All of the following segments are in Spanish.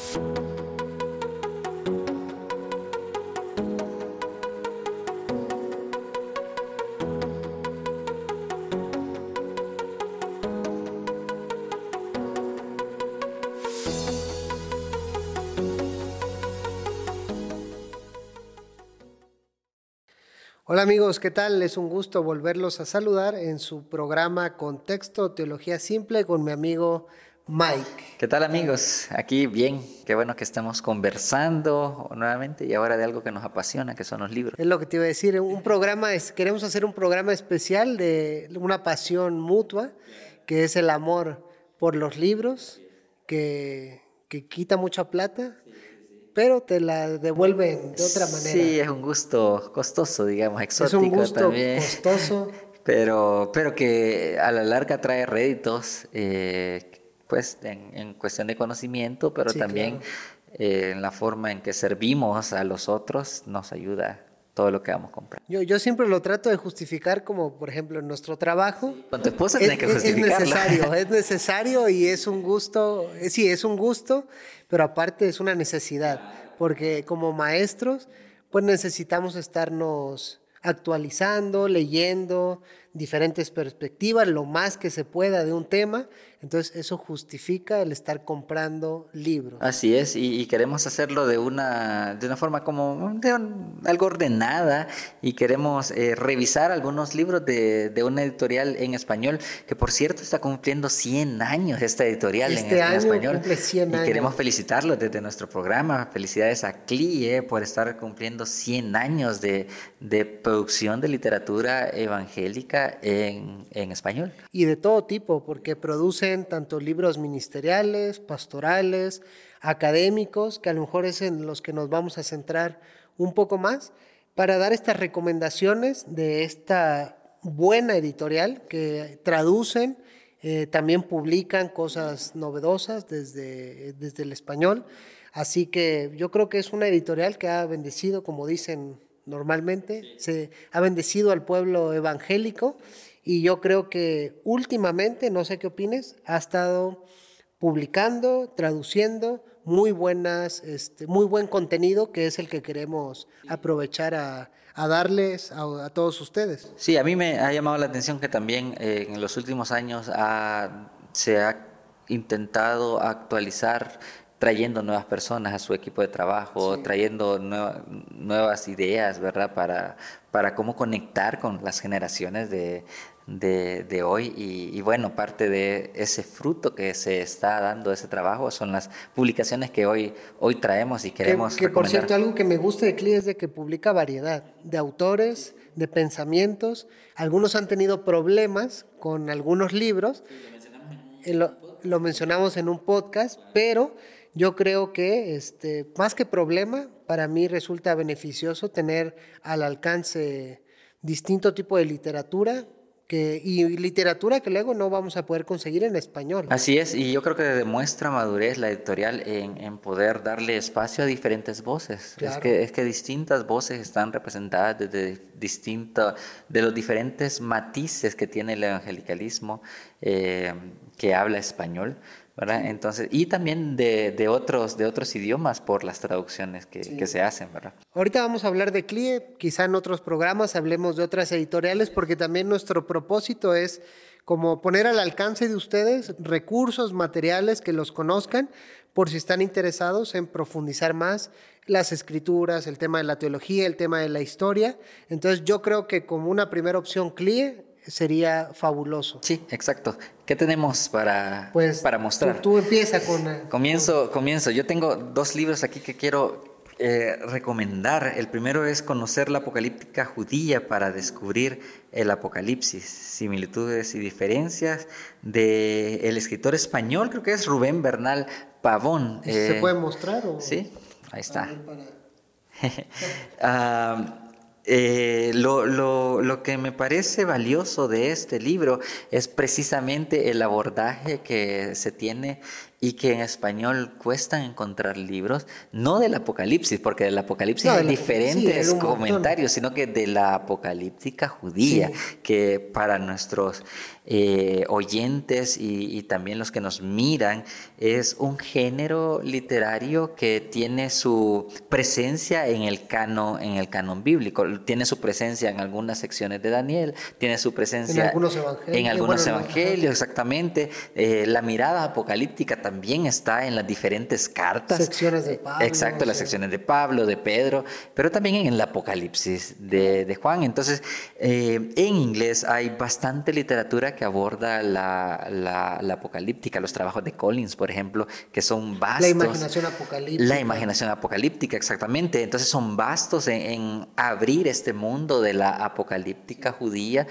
Hola amigos, ¿qué tal? Es un gusto volverlos a saludar en su programa Contexto Teología Simple con mi amigo Mike. ¿Qué tal amigos? Aquí bien, qué bueno que estamos conversando nuevamente y ahora de algo que nos apasiona, que son los libros. Es lo que te iba a decir, queremos hacer un programa especial de una pasión mutua, que es el amor por los libros, que quita mucha plata, pero te la devuelven de otra manera. Sí, es un gusto costoso, digamos, Es un exótico gusto también, costoso. pero que a la larga trae réditos, pues en cuestión de conocimiento, pero Sí, también claro. en la forma en que servimos a los otros, nos ayuda todo lo que vamos a comprar. Yo siempre lo trato de justificar como, por ejemplo, en nuestro trabajo. Con tu esposa tienes que Es justificarlo. necesario y es un gusto, sí, es un gusto, pero aparte es una necesidad, porque como maestros, pues necesitamos estarnos actualizando, leyendo diferentes perspectivas, lo más que se pueda de un tema, entonces eso justifica el estar comprando libros. Así es, y queremos hacerlo de una forma como algo ordenada y queremos revisar algunos libros de una editorial en español, que por cierto está cumpliendo 100 años esta editorial Este en año español. cumple 100 Y queremos años. felicitarlos desde nuestro programa. Felicidades a CLIE por estar cumpliendo 100 años de producción de literatura evangélica en español. Y de todo tipo, porque producen tanto libros ministeriales, pastorales, académicos, que a lo mejor es en los que nos vamos a centrar un poco más, para dar estas recomendaciones de esta buena editorial que traducen, también publican cosas novedosas desde el español. Así que yo creo que es una editorial que ha bendecido, como dicen normalmente, se ha bendecido al pueblo evangélico. Y yo creo que últimamente, no sé qué opines, ha estado publicando, traduciendo muy buen contenido, que es el que queremos aprovechar a darles a todos ustedes. Sí, a mí me ha llamado la atención que también en los últimos años se ha intentado actualizar trayendo nuevas personas a su equipo de trabajo, Sí. trayendo nuevas ideas, ¿verdad? Para cómo conectar con las generaciones de hoy. Y bueno, parte de ese fruto que se está dando, ese trabajo, son las publicaciones que hoy traemos y queremos Que por recomendar. cierto, algo que me gusta de CLI es de que publica variedad de autores, de pensamientos. Algunos han tenido problemas con algunos libros. Lo mencionamos en un podcast, pero yo creo que más que problema, para mí resulta beneficioso tener al alcance distinto tipo de literatura y literatura que luego no vamos a poder conseguir en español. Así es, y yo creo que demuestra madurez la editorial en poder darle espacio a diferentes voces. Claro. Es que distintas voces están representadas de los diferentes matices que tiene el evangelicalismo que habla español, ¿verdad? Entonces, y también de otros idiomas por las traducciones que se hacen, ¿verdad? Ahorita vamos a hablar de CLIE, quizá en otros programas hablemos de otras editoriales, porque también nuestro propósito es como poner al alcance de ustedes recursos, materiales que los conozcan, por si están interesados en profundizar más las escrituras, el tema de la teología, el tema de la historia. Entonces yo creo que como una primera opción CLIE sería fabuloso. Sí, exacto. ¿Qué tenemos para mostrar? Tú empieza con... Comienzo. Yo tengo 2 libros aquí que quiero recomendar. El primero es Conocer la Apocalíptica Judía para descubrir el Apocalipsis, similitudes y diferencias, del escritor español, creo que es Rubén Bernal Pavón. ¿Se puede mostrar? Sí, ahí está. Para... Lo que me parece valioso de este libro es precisamente el abordaje que se tiene y que en español cuesta encontrar libros, no del Apocalipsis, porque del Apocalipsis No, hay sí, diferentes hay un montón. comentarios, sino que de la apocalíptica judía, Sí. que para nuestros oyentes y también los que nos miran, es un género literario que tiene su presencia en el canon bíblico, tiene su presencia en algunas secciones de Daniel, tiene su En presencia algunos evangelios. en algunos Bueno, evangelios, exactamente. La mirada apocalíptica también está en las diferentes cartas. secciones de Pablo. Exacto, las secciones de Pablo, de Pedro, pero también en el Apocalipsis de Juan. Entonces, en inglés hay bastante literatura que aborda la apocalíptica, los trabajos de Collins, por ejemplo, que son vastos. La imaginación apocalíptica. La imaginación apocalíptica, exactamente. Entonces son vastos en abrir este mundo de la apocalíptica judía,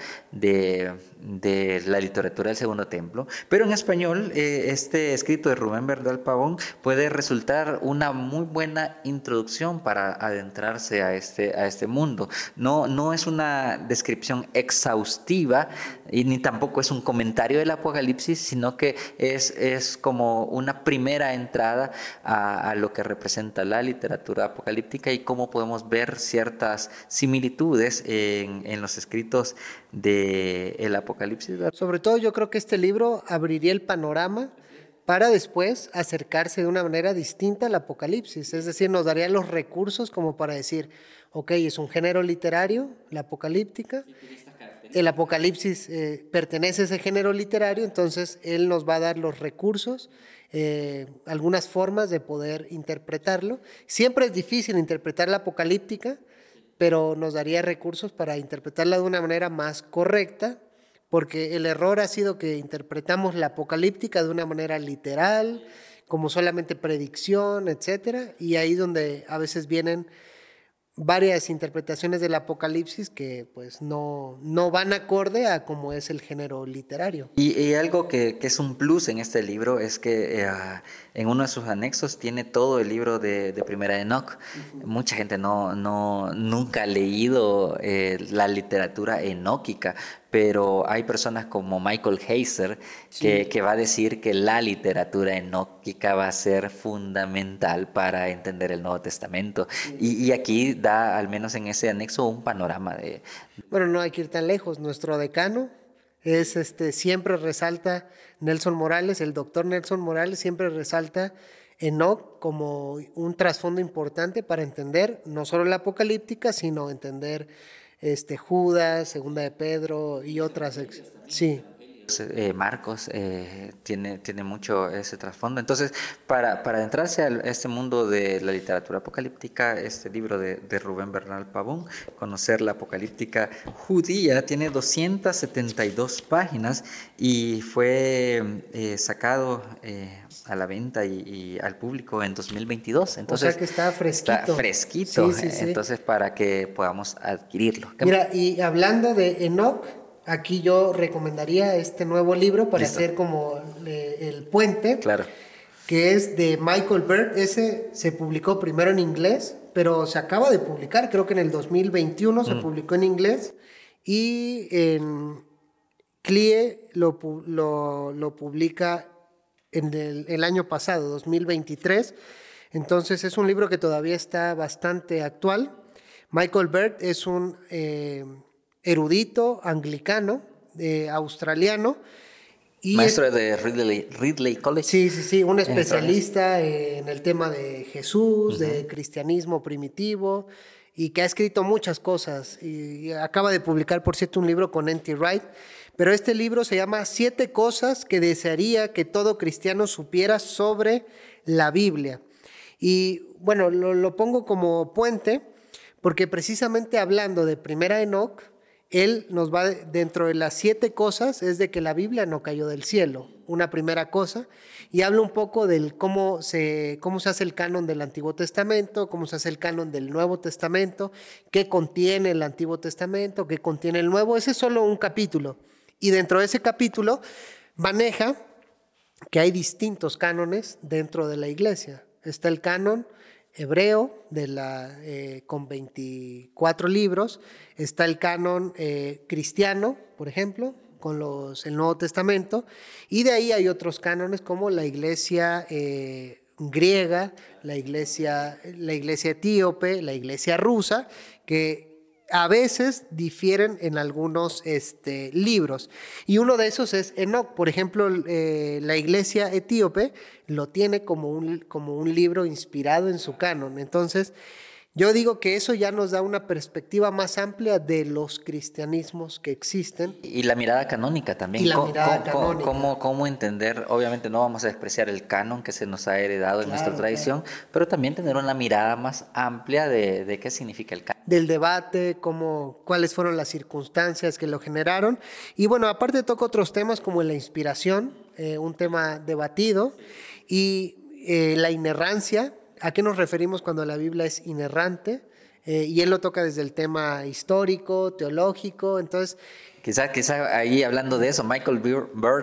de la literatura del Segundo Templo. Pero en español, este escrito de Rubén Bernal Pavón puede resultar una muy buena introducción para adentrarse a este mundo. No es una descripción exhaustiva y ni tampoco es un comentario del Apocalipsis, sino que es como una primera entrada a lo que representa la literatura apocalíptica y cómo podemos ver ciertas similitudes en los escritos del Apocalipsis. Sobre todo yo creo que este libro abriría el panorama para después acercarse de una manera distinta al Apocalipsis. Es decir, nos daría los recursos como para decir, ok, es un género literario, la apocalíptica. El Apocalipsis pertenece a ese género literario, entonces él nos va a dar los recursos, algunas formas de poder interpretarlo. Siempre es difícil interpretar la apocalíptica, pero nos daría recursos para interpretarla de una manera más correcta, porque el error ha sido que interpretamos la apocalíptica de una manera literal, como solamente predicción, etcétera, y ahí donde a veces vienen varias interpretaciones del Apocalipsis que pues no van acorde a cómo es el género literario. Y algo que es un plus en este libro es que en uno de sus anexos tiene todo el libro de Primera de Enoch. Mucha gente nunca ha leído la literatura enóquica, pero hay personas como Michael Heiser que va a decir que la literatura enóquica va a ser fundamental para entender el Nuevo Testamento. Y aquí da, al menos en ese anexo, un panorama de... Bueno, no hay que ir tan lejos. Nuestro decano es siempre resalta Nelson Morales, el doctor Nelson Morales siempre resalta Enoch como un trasfondo importante para entender no solo la apocalíptica, sino entender Judas, Segunda de Pedro y otras. Sí. Marcos tiene mucho ese trasfondo. Entonces, para adentrarse a este mundo de la literatura apocalíptica, este libro de Rubén Bernal Pavón, Conocer la apocalíptica judía, tiene 272 páginas y fue sacado a la venta y al público en 2022. Entonces, o sea que está fresquito. Está fresquito, Sí. Entonces para que podamos adquirirlo. Mira, y hablando de Enoch, aquí yo recomendaría este nuevo libro para hacer como el puente, claro, que es de Michael Bird. Ese se publicó primero en inglés, pero se acaba de publicar, creo que en el 2021 se publicó en inglés, y en CLIE lo publica en el año pasado, 2023. Entonces es un libro que todavía está bastante actual. Michael Bird es un erudito anglicano, australiano. Y maestro de Ridley College. Sí, un especialista en el tema de Jesús, de cristianismo primitivo, y que ha escrito muchas cosas. Y acaba de publicar, por cierto, un libro con N.T. Wright. Pero este libro se llama 7 cosas que desearía que todo cristiano supiera sobre la Biblia. Y bueno, lo pongo como puente, porque precisamente hablando de Primera Enoch, él nos va dentro de las 7 cosas, es de que la Biblia no cayó del cielo, una primera cosa, y habla un poco del cómo se hace el canon del Antiguo Testamento, cómo se hace el canon del Nuevo Testamento, qué contiene el Antiguo Testamento, qué contiene el Nuevo. Ese es solo un capítulo, y dentro de ese capítulo maneja que hay distintos cánones dentro de la iglesia. Está el canon hebreo con 24 libros, está el canon cristiano, por ejemplo, el Nuevo Testamento, y de ahí hay otros cánones como la iglesia griega, la iglesia etíope, la iglesia rusa, que a veces difieren en algunos libros. Y uno de esos es Enoc. Por ejemplo, la iglesia etíope lo tiene como un libro inspirado en su canon. Entonces, yo digo que eso ya nos da una perspectiva más amplia de los cristianismos que existen. Y la mirada canónica también. Y la mirada canónica. ¿Cómo entender? Obviamente no vamos a despreciar el canon que se nos ha heredado en nuestra tradición, pero también tener una mirada más amplia de qué significa el canon. Del debate, cuáles fueron las circunstancias que lo generaron. Y bueno, aparte toca otros temas como la inspiración, un tema debatido, y la inerrancia. ¿A qué nos referimos cuando la Biblia es inerrante? Y él lo toca desde el tema histórico, teológico, entonces... Quizá ahí hablando de eso, Michael Bird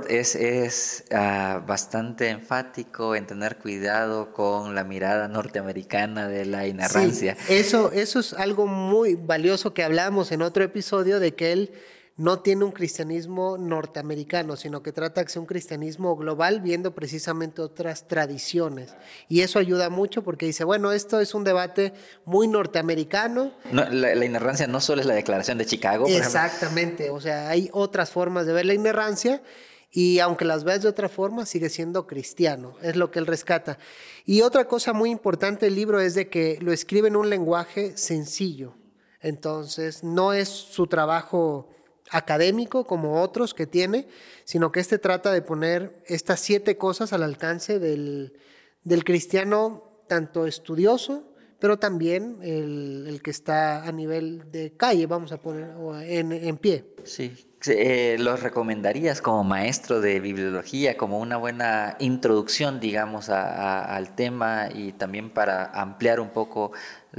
es bastante enfático en tener cuidado con la mirada norteamericana de la inerrancia. Sí, eso es algo muy valioso que hablamos en otro episodio, de que él no tiene un cristianismo norteamericano, sino que trata de ser un cristianismo global, viendo precisamente otras tradiciones. Y eso ayuda mucho porque dice, bueno, esto es un debate muy norteamericano. No, la inerrancia no solo es la declaración de Chicago, por exactamente, ejemplo. O sea, hay otras formas de ver la inerrancia, y aunque las veas de otra forma, sigue siendo cristiano, es lo que él rescata. Y otra cosa muy importante del libro es de que lo escribe en un lenguaje sencillo. Entonces, no es su trabajo académico como otros que tiene, sino que trata de poner estas 7 cosas al alcance del cristiano, tanto estudioso, pero también el que está a nivel de calle, vamos a poner, en pie. Sí. ¿Los recomendarías como maestro de bibliología, como una buena introducción, digamos, al tema, y también para ampliar un poco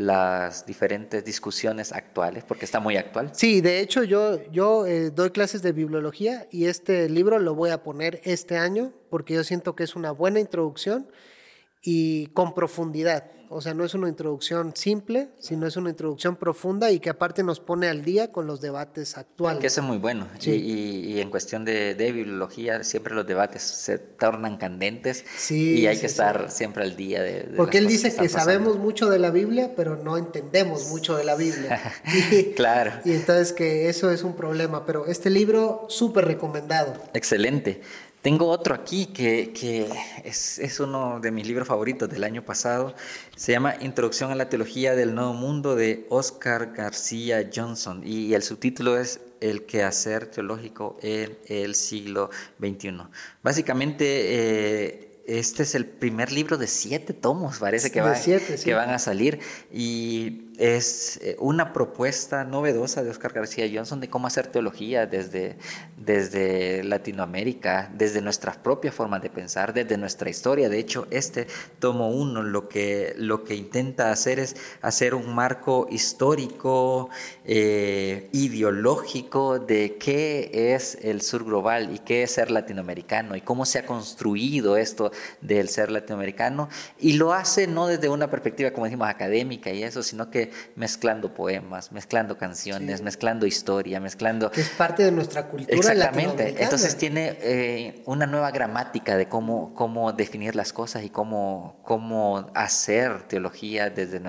las diferentes discusiones actuales, porque está muy actual? Sí, de hecho yo doy clases de bibliología, y este libro lo voy a poner este año porque yo siento que es una buena introducción y con profundidad. O sea, no es una introducción simple, sino es una introducción profunda, y que aparte nos pone al día con los debates actuales. Que eso es muy bueno. Sí. Y en cuestión de bibliología, siempre los debates se tornan candentes, sí, y hay que estar siempre al día de porque él dice que pasando. sabemos mucho de la Biblia, pero no entendemos mucho de la Biblia. Claro. Y entonces que eso es un problema, pero este libro súper recomendado. Excelente. Tengo otro aquí que es uno de mis libros favoritos del año pasado. Se llama Introducción a la Teología del Nuevo Mundo, de Oscar García Johnson, y el subtítulo es El quehacer teológico en el siglo XXI. Básicamente, este es el primer libro de 7 tomos, parece que van a salir, y es una propuesta novedosa de Oscar García Johnson de cómo hacer teología desde Latinoamérica, desde nuestras propias formas de pensar, desde nuestra historia. De hecho, tomo 1 lo que intenta hacer es hacer un marco histórico, ideológico, de qué es el sur global y qué es ser latinoamericano, y cómo se ha construido esto del ser latinoamericano, y lo hace no desde una perspectiva, como decimos, académica y eso, sino que mezclando poemas, mezclando canciones, mezclando historia, mezclando... Que es parte de nuestra cultura. Exactamente. Entonces tiene una nueva gramática de cómo definir las cosas y cómo hacer teología desde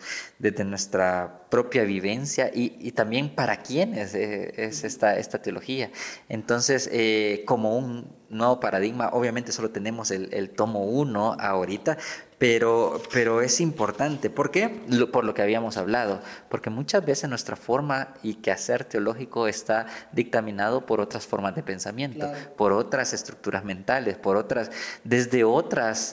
nuestra propia vivencia, y también para quiénes es esta teología. Entonces, como un nuevo paradigma, obviamente solo tenemos el tomo 1 ahorita, pero es importante. ¿Por qué? Por lo que habíamos hablado, porque muchas veces nuestra forma y quehacer teológico está dictaminado por otras formas de pensamiento, claro, por otras estructuras mentales, desde otros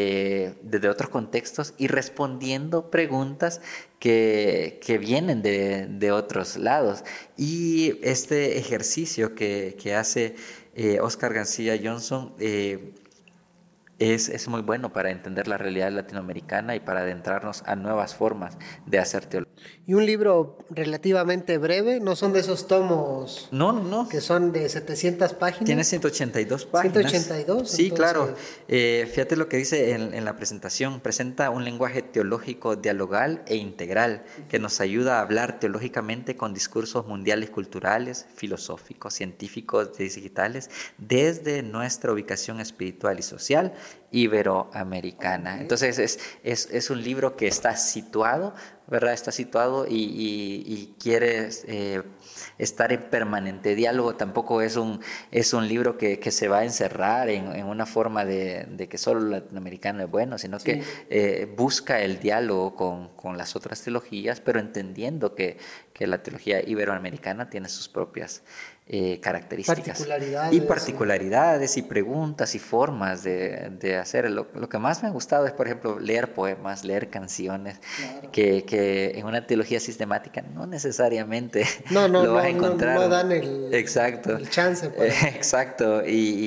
contextos, y respondiendo preguntas que vienen de otros lados. Y este ejercicio que hace Oscar García Johnson es muy bueno para entender la realidad latinoamericana y para adentrarnos a nuevas formas de hacer teología. Y un libro relativamente breve, no son de esos tomos No, no, no. que son de 700 Tiene páginas. 182 páginas. 182, Sí, claro. entonces. Fíjate lo que dice en la presentación. Presenta un lenguaje teológico dialogal e integral que nos ayuda a hablar teológicamente con discursos mundiales culturales, filosóficos, científicos, digitales, desde nuestra ubicación espiritual y social iberoamericana. Entonces es un libro que está situado, ¿verdad? Está situado y quiere estar en permanente diálogo. Tampoco es un libro que se va a encerrar en una forma de que solo el latinoamericano es bueno, sino que busca el diálogo con las otras teologías, pero entendiendo que la teología iberoamericana tiene sus propias características y particularidades y preguntas y formas de hacer. Lo que más me ha gustado es, por ejemplo, leer poemas, leer canciones, claro, que en una teología sistemática no necesariamente lo vas a encontrar. No dan exacto, el chance. Exacto,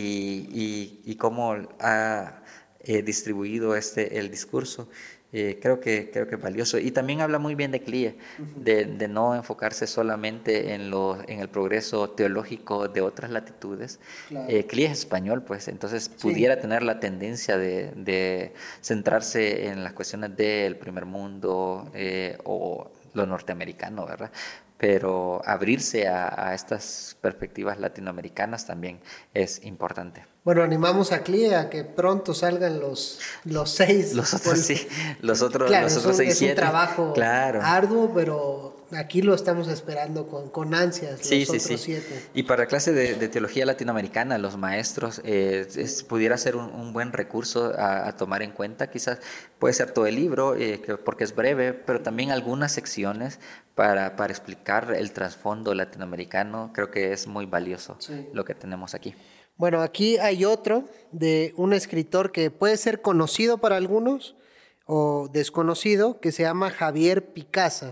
y cómo ha distribuido el discurso. Creo que es valioso. Y también habla muy bien de CLIE, de no enfocarse solamente en el progreso teológico de otras latitudes. Claro. CLIE es español, pues, entonces pudiera tener la tendencia de centrarse en las cuestiones del primer mundo o lo norteamericano, ¿verdad? Pero abrirse a estas perspectivas latinoamericanas también es importante. Bueno, animamos a CLIE a que pronto salgan los 6. Los otros sí, los otros, claro, los otros 6, 7. Es un trabajo claro, arduo, pero aquí lo estamos esperando con ansias, los otros 7. Y para clase de teología latinoamericana, los maestros pudiera ser un buen recurso a tomar en cuenta. Quizás puede ser todo el libro, porque es breve, pero también algunas secciones para explicar el trasfondo latinoamericano. Creo que es muy valioso lo que tenemos aquí. Bueno, aquí hay otro de un escritor que puede ser conocido para algunos o desconocido, que se llama Javier Picasa.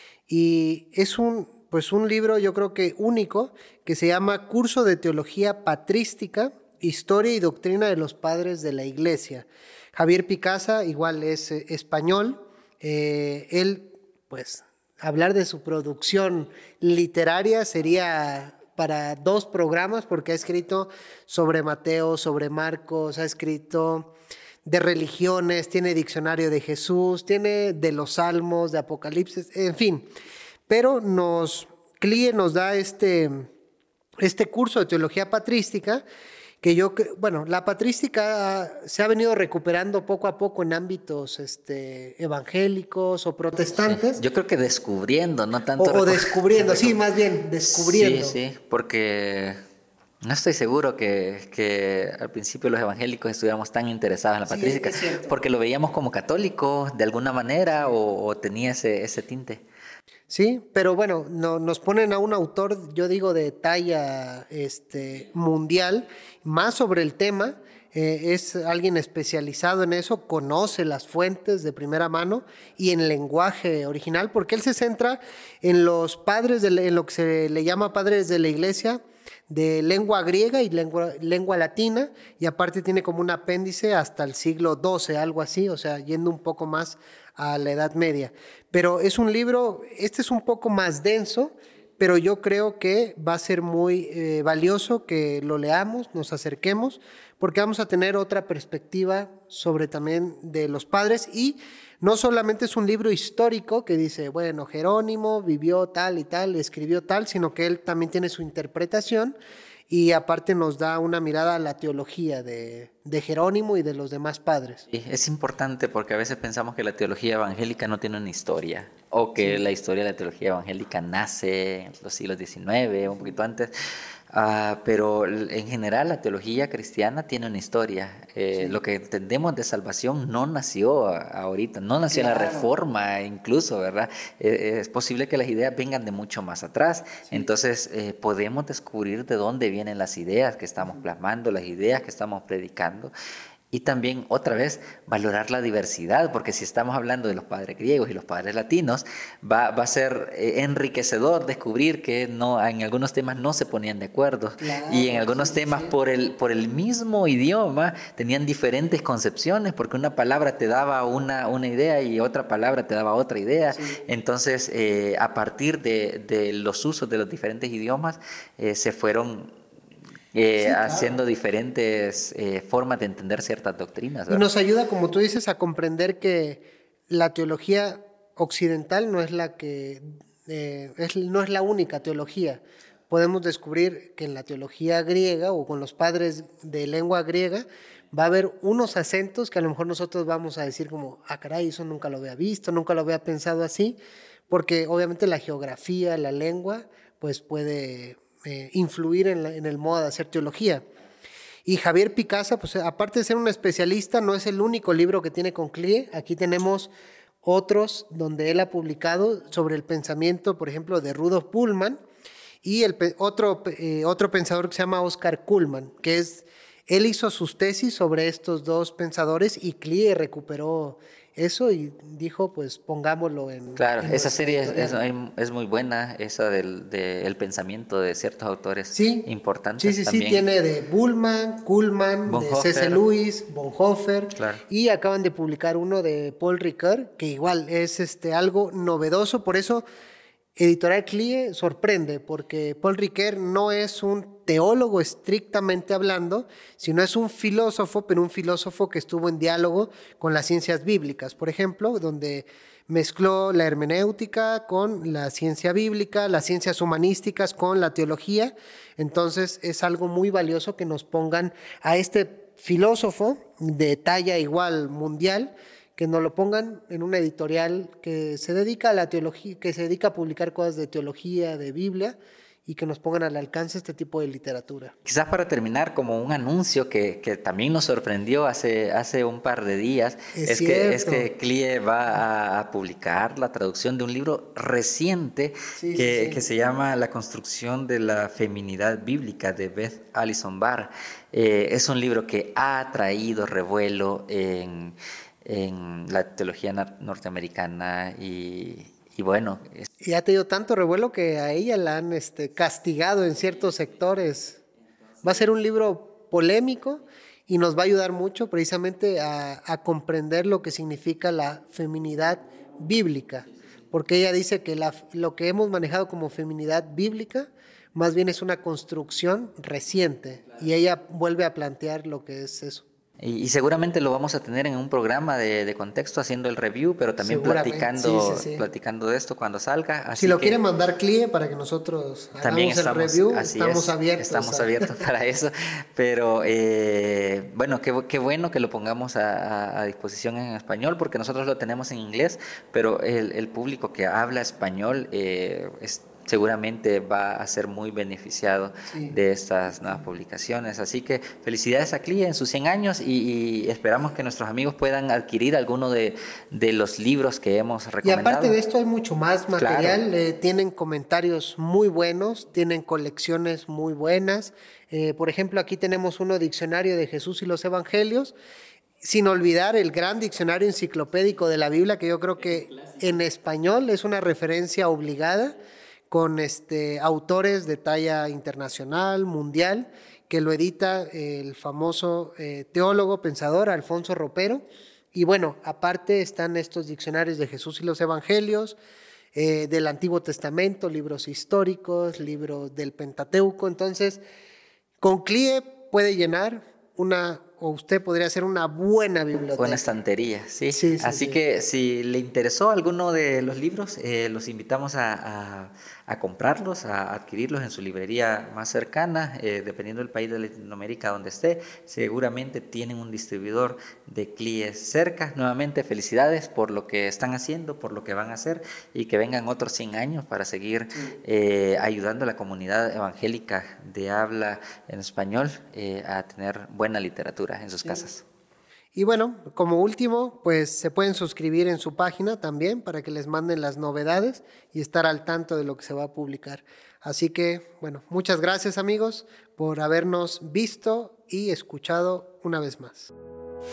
Y es un libro, yo creo que único, que se llama Curso de Teología Patrística, Historia y Doctrina de los Padres de la Iglesia. Javier Picasa igual es español. Él, pues, hablar de su producción literaria sería para 2 programas, porque ha escrito sobre Mateo, sobre Marcos, ha escrito de religiones, tiene diccionario de Jesús, tiene de los Salmos, de Apocalipsis, en fin. Pero CLIE nos da este curso de teología patrística, que la patrística se ha venido recuperando poco a poco en ámbitos evangélicos o protestantes. Sí, yo creo que descubriendo, no tanto... O descubriendo, sí, más bien, descubriendo. Sí, porque no estoy seguro que al principio los evangélicos estuviéramos tan interesados en la patrística, porque lo veíamos como católico de alguna manera o tenía ese tinte. Sí, pero bueno, nos ponen a un autor, yo digo, de talla mundial, más sobre el tema. Es alguien especializado en eso, conoce las fuentes de primera mano y en lenguaje original, porque él se centra en los padres, en lo que se le llama padres de la iglesia, de lengua griega y lengua latina, y aparte tiene como un apéndice hasta el siglo XII, algo así, o sea, yendo un poco más a la Edad Media. Pero es un libro, es un poco más denso, pero yo creo que va a ser muy valioso que lo leamos, nos acerquemos, porque vamos a tener otra perspectiva sobre también de los padres, y no solamente es un libro histórico que dice, bueno, Jerónimo vivió tal y tal, escribió tal, sino que él también tiene su interpretación y aparte nos da una mirada a la teología de Jerónimo y de los demás padres. Sí, es importante porque a veces pensamos que la teología evangélica no tiene una historia o que la historia de la teología evangélica nace en los siglos XIX, un poquito antes. Pero en general la teología cristiana tiene una historia. Lo que entendemos de salvación no nació ahorita, no nació en la Reforma incluso, ¿verdad? Es posible que las ideas vengan de mucho más atrás. Entonces podemos descubrir de dónde vienen las ideas que estamos plasmando, las ideas que estamos predicando. Y también, otra vez, valorar la diversidad, porque si estamos hablando de los padres griegos y los padres latinos, va a ser enriquecedor descubrir que no, en algunos temas no se ponían de acuerdo. Claro, Y en algunos sí, temas, sí. por el mismo idioma, tenían diferentes concepciones, porque una palabra te daba una idea y otra palabra te daba otra idea. Sí. Entonces, a partir de los usos de los diferentes idiomas, se fueron Sí, haciendo claro. diferentes formas de entender ciertas doctrinas, Y ¿verdad? nos ayuda, como tú dices, a comprender que la teología occidental no es la que no es la única teología. Podemos descubrir que en la teología griega o con los padres de lengua griega va a haber unos acentos que a lo mejor nosotros vamos a decir como, ah, caray, eso nunca lo había visto, nunca lo había pensado así, porque obviamente la geografía, la lengua, pues puede influir en el modo de hacer teología. Y Javier Picasa, pues aparte de ser un especialista, no es el único libro que tiene con CLIE. Aquí tenemos otros donde él ha publicado sobre el pensamiento, por ejemplo, de Rudolf Pullman y otro pensador que se llama Oscar Cullmann, él hizo sus tesis sobre estos dos pensadores y CLIE recuperó eso y dijo, pues pongámoslo Claro, en esa nuestra serie editorial. es muy buena, esa del pensamiento de ciertos autores Sí, sí, importantes sí, sí, también. tiene de Bullman, Kuhlman, de C.S. Bonhoeffer, Lewis, Bonhoeffer, claro. y acaban de publicar uno de Paul Ricoeur, que igual es algo novedoso, por eso Editorial CLIE sorprende, porque Paul Ricoeur no es un teólogo estrictamente hablando, sino es un filósofo, pero un filósofo que estuvo en diálogo con las ciencias bíblicas, por ejemplo, donde mezcló la hermenéutica con la ciencia bíblica, las ciencias humanísticas con la teología. Entonces es algo muy valioso que nos pongan a este filósofo de talla igual mundial, que nos lo pongan en una editorial que se dedica a la teología, que se dedica a publicar cosas de teología, de Biblia, y que nos pongan al alcance este tipo de literatura. Quizás para terminar, como un anuncio que también nos sorprendió hace un par de días, Es es cierto. que CLIE va a publicar la traducción de un libro reciente Sí, sí, que sí. se llama La construcción de la feminidad bíblica de Beth Allison Barr. Es un libro que ha traído revuelo en la teología norteamericana y bueno, Y ha tenido tanto revuelo que a ella la han castigado en ciertos sectores. Va a ser un libro polémico y nos va a ayudar mucho precisamente a comprender lo que significa la feminidad bíblica, porque ella dice que lo que hemos manejado como feminidad bíblica más bien es una construcción reciente y ella vuelve a plantear lo que es eso. y seguramente lo vamos a tener en un programa de contexto haciendo el review, pero también Seguramente, sí, sí, sí. platicando de esto cuando salga. Si Así lo quiere que mandar CLIE para que nosotros también hagamos el review, así estamos es, abiertos estamos a... abiertos para eso. Pero bueno, qué bueno que lo pongamos a disposición en español, porque nosotros lo tenemos en inglés, pero el público que habla español seguramente va a ser muy beneficiado Sí. de estas nuevas publicaciones. Así que felicidades a CLIE en sus 100 años y esperamos que nuestros amigos puedan adquirir alguno de los libros que hemos Y aparte recomendado. de esto hay mucho más Claro. material, tienen comentarios muy buenos, tienen colecciones muy buenas. Por ejemplo, aquí tenemos uno diccionario de Jesús y los Evangelios, sin olvidar el gran diccionario enciclopédico de la Biblia, que yo creo que en español es una referencia obligada, con autores de talla internacional, mundial, que lo edita el famoso teólogo, pensador Alfonso Ropero. Y bueno, aparte están estos diccionarios de Jesús y los Evangelios, del Antiguo Testamento, libros históricos, libros del Pentateuco. Entonces, con CLIE puede llenar o usted podría hacer una buena Buena biblioteca. estantería, sí. Sí, sí, Así sí. que si le interesó alguno de los libros, los invitamos a comprarlos, a adquirirlos en su librería más cercana, dependiendo del país de Latinoamérica donde esté. Seguramente tienen un distribuidor de CLIE cerca. Nuevamente, felicidades por lo que están haciendo, por lo que van a hacer y que vengan otros 100 años para seguir ayudando a la comunidad evangélica de habla en español a tener buena literatura en sus casas. Y bueno, como último, pues se pueden suscribir en su página también para que les manden las novedades y estar al tanto de lo que se va a publicar. Así que, bueno, muchas gracias amigos por habernos visto y escuchado una vez más.